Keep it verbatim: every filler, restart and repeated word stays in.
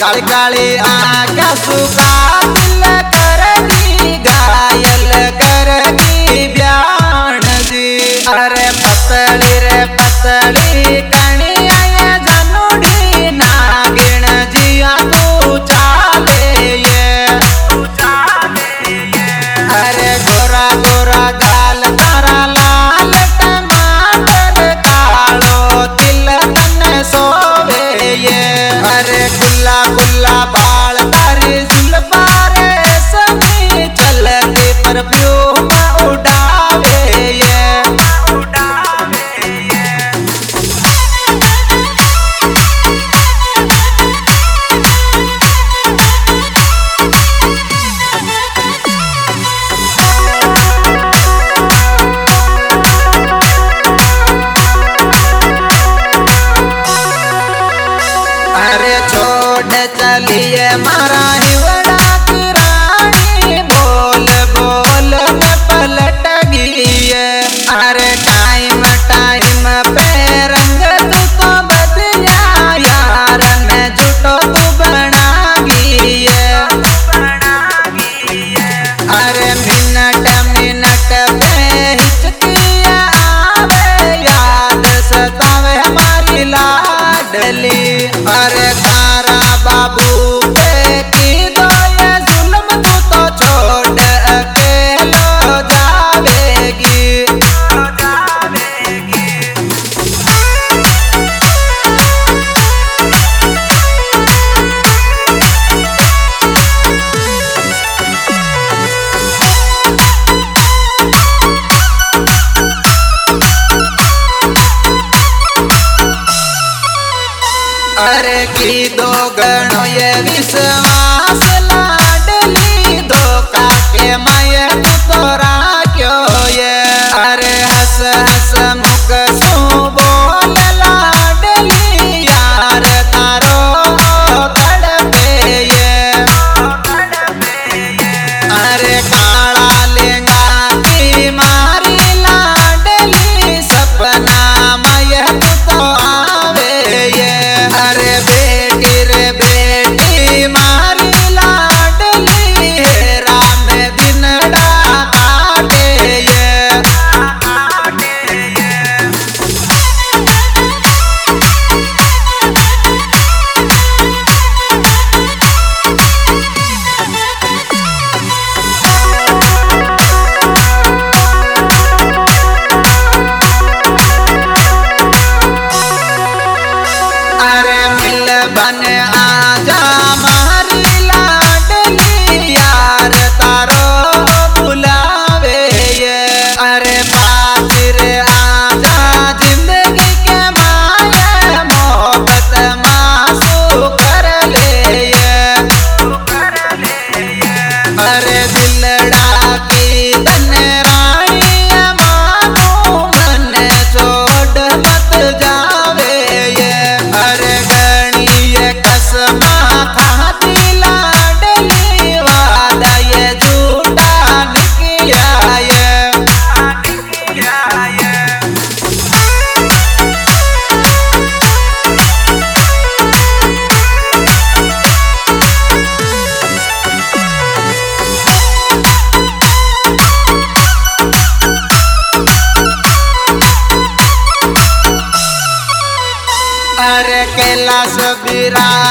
काली काली आँखें सुखा दिल करगी घायल करगी ब्याण जी। अरे पतली रे पतली कणिया ये जनुड़ी नागिन जिया तू चाले ये अरे गोरा गोरा गाल तारा लाल टमाटर कालो तिल तन सोवे ये। अरे गुल्ला गुल्ला बाल तारी जुल्फा रे समी चलती परफ्यूम उड़ावे ये। अरे छोड़ चलिए मारा हिवड़ा की रानी बोल बोल में पलट गई है। अरे टाइम टाइम पे रंग तू तो बदलिया यार मैं झूठो तू बना गई है। अरे मिनट मिनट पे हिचकिया आवे याद सतावे हमारी लाडली। अरे तारा बाबू पे की दो ये जुल्म तू तो छोड़ अकेलो जावेगी। अरे की दो गणो ये विश्वास लाडली धोखा के मैं तू तोरा क्यों ये। अरे हंस हंस मुख सू बोल लाडली यार तारो तड़पे ये। अरे काला लेंगा की मारी लाडली सपना मैं तू तो आवे ये। अरे बेटी रे बेटी मारी लाडली हेरा में दिनड़ा काटे ये। अरे मिल बन आजा मारी लाडली यार तारो बुलावे ये। अरे पास रे आजा जिंदगी के माया मोहब्बत मासू कर ले ये। अरे दिलड़ा की तन रानी मानो मन छोड़ मत जावे ये। अरे गणिये कसमा खाती लाडली वादा ये झूठा निकला ये। अरे कैलाश बिरा